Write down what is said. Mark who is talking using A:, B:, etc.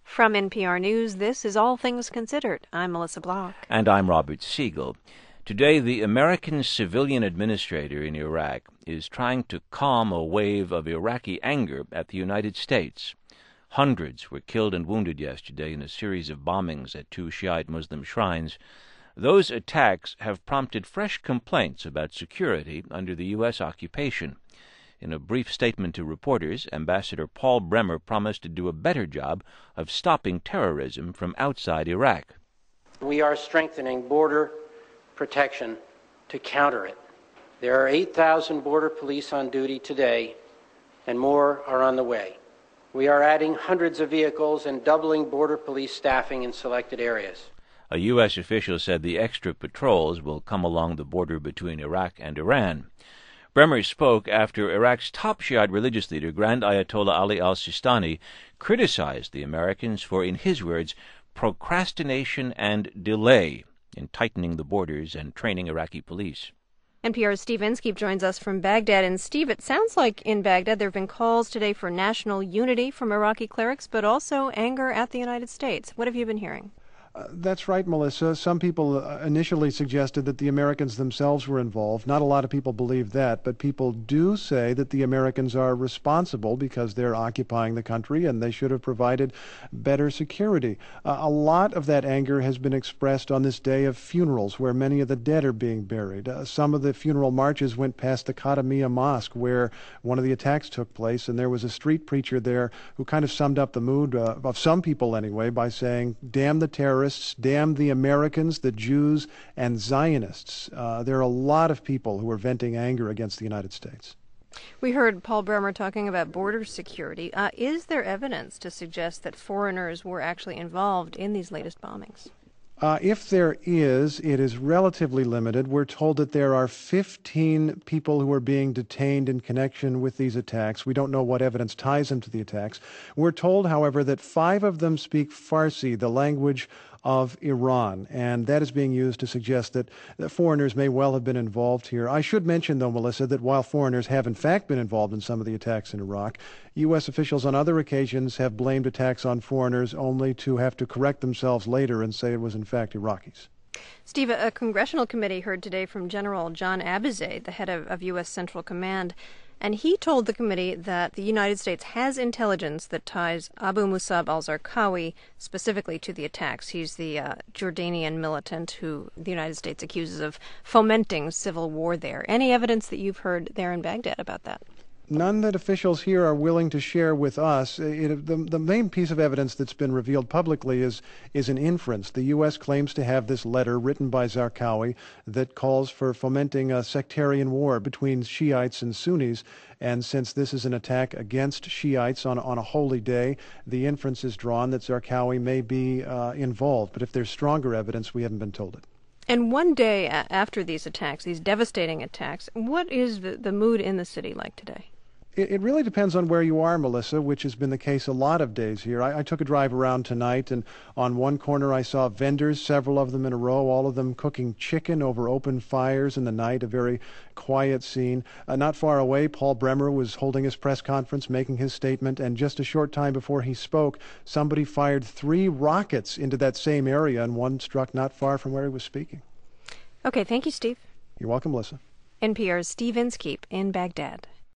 A: From NPR News, this is All Things Considered. I'm Melissa Block.
B: And I'm Robert Siegel. Today, the American civilian administrator in Iraq is trying to calm a wave of Iraqi anger at the United States. Hundreds were killed and wounded yesterday in a series of bombings at two Shiite Muslim shrines. Those attacks have prompted fresh complaints about security under the U.S. occupation. In a brief statement to reporters, Ambassador Paul Bremer promised to do a better job of stopping terrorism from outside Iraq.
C: We are strengthening border protection to counter it. There are 8,000 border police on duty today, and more are on the way. We are adding hundreds of vehicles and doubling border police staffing in selected areas.
B: A U.S. official said the extra patrols will come along the border between Iraq and Iran. Bremer spoke after Iraq's top Shiite religious leader, Grand Ayatollah Ali al-Sistani, criticized the Americans for, in his words, procrastination and delay in tightening the borders and training Iraqi police.
A: NPR's Steve Inskeep joins us from Baghdad. And Steve, it sounds like in Baghdad there have been calls today for national unity from Iraqi clerics, but also anger at the United States. What have you been hearing?
D: That's right, Melissa. Some people initially suggested that the Americans themselves were involved. Not a lot of people believe that, but people do say that the Americans are responsible because they're occupying the country and they should have provided better security. A lot of that anger has been expressed on this day of funerals where many of the dead are being buried. Some of the funeral marches went past the Qadamiyya Mosque where one of the attacks took place, and there was a street preacher there who kind of summed up the mood of some people anyway by saying, "Damn the terrorists, damn the Americans, the Jews, and Zionists." There are a lot of people who are venting anger against the United States.
A: We heard Paul Bremer talking about border security. Is there evidence to suggest that foreigners were actually involved in these latest bombings?
D: If there is, it is relatively limited. We're told that there are 15 people who are being detained in connection with these attacks. We don't know what evidence ties them to the attacks. We're told, however, that 5 of them speak Farsi, the language of Iran, and that is being used to suggest that foreigners may well have been involved here. I should mention, though, Melissa, that while foreigners have in fact been involved in some of the attacks in Iraq, U.S. officials on other occasions have blamed attacks on foreigners only to have to correct themselves later and say it was in fact Iraqis.
A: Steve, a congressional committee heard today from General John Abizaid, the head of U.S. Central Command, and he told the committee that the United States has intelligence that ties Abu Musab al-Zarqawi specifically to the attacks. He's the Jordanian militant who the United States accuses of fomenting civil war there. Any evidence that you've heard there in Baghdad about that?
D: None that officials here are willing to share with us. The main piece of evidence that's been revealed publicly is an inference. The U.S. claims to have this letter written by Zarqawi that calls for fomenting a sectarian war between Shiites and Sunnis. And since this is an attack against Shiites on a holy day, the inference is drawn that Zarqawi may be involved. But if there's stronger evidence, we haven't been told it.
A: And one day after these attacks, these devastating attacks, what is the mood in the city like today?
D: It really depends on where you are, Melissa, which has been the case a lot of days here. I took a drive around tonight, and on one corner I saw vendors, several of them in a row, all of them cooking chicken over open fires in the night, a very quiet scene. Not far away, Paul Bremer was holding his press conference, making his statement, and just a short time before he spoke, somebody fired 3 rockets into that same area, and one struck not far from where he was speaking.
A: Okay, thank you, Steve.
D: You're welcome, Melissa.
A: NPR's Steve Inskeep in Baghdad.